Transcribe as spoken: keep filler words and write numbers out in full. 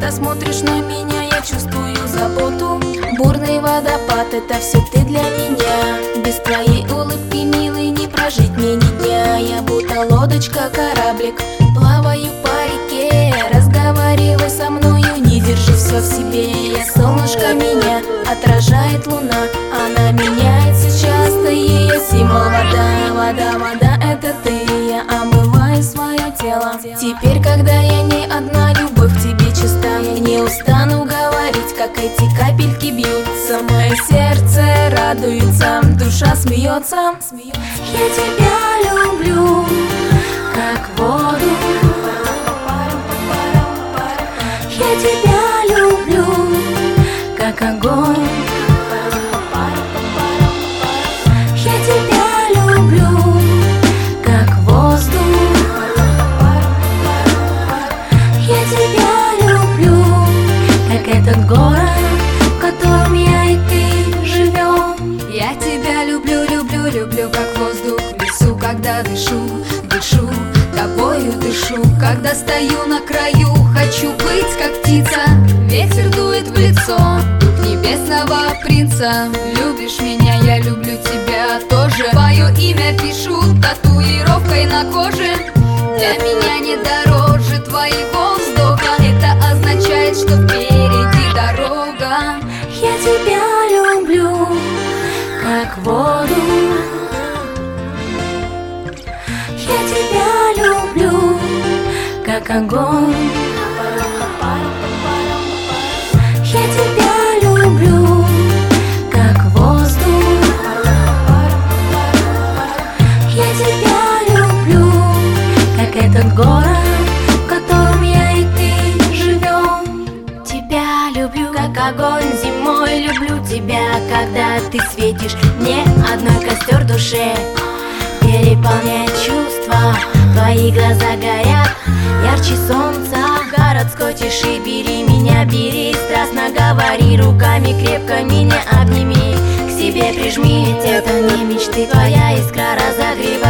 Когда смотришь на меня, я чувствую заботу. Бурный водопад, это все ты для меня. Без твоей улыбки, милый, не прожить мне ни дня. Я будто лодочка, кораблик, плаваю по реке. Разговаривай со мною, не держи все в себе. Я солнышко, меня отражает луна. Она меняется часто, ее символ вода. Вода, вода, это ты, я омываю свое тело. Теперь, когда я не одна, любовь к тебе чиста. Не устану говорить, как эти капельки бьются. Мое сердце радуется, душа смеется. Я тебя люблю, как воду. Я тебя люблю, как огонь. Я тебя люблю, как воздух. Я тебя люблю, как этот город, в котором я и ты живем. Я тебя люблю, люблю, люблю, как воздух в лесу. Когда дышу, дышу, тобою дышу. Когда стою на краю, хочу быть как птица. Ветер дует в лицо, дух небесного принца. Любишь меня, я люблю тебя тоже. Твое имя пишу татуировкой на коже. Для меня не дороже твоего вздоха. Это означает, что впереди дорога. Я тебя люблю, как воду. Я тебя люблю, как огонь. Я тебя люблю, как воздух. Я тебя люблю, как этот город, в котором я и ты живем. Тебя люблю, как огонь зимой. Люблю тебя, когда ты светишь мне. Одной костер в душе переполняет чувства. Твои глаза горят ярче солнца. Городской тиши бери меня, бери. Страстно говори, руками крепко меня обними. К себе прижми, ведь это не мечты. Твоя искра разогревает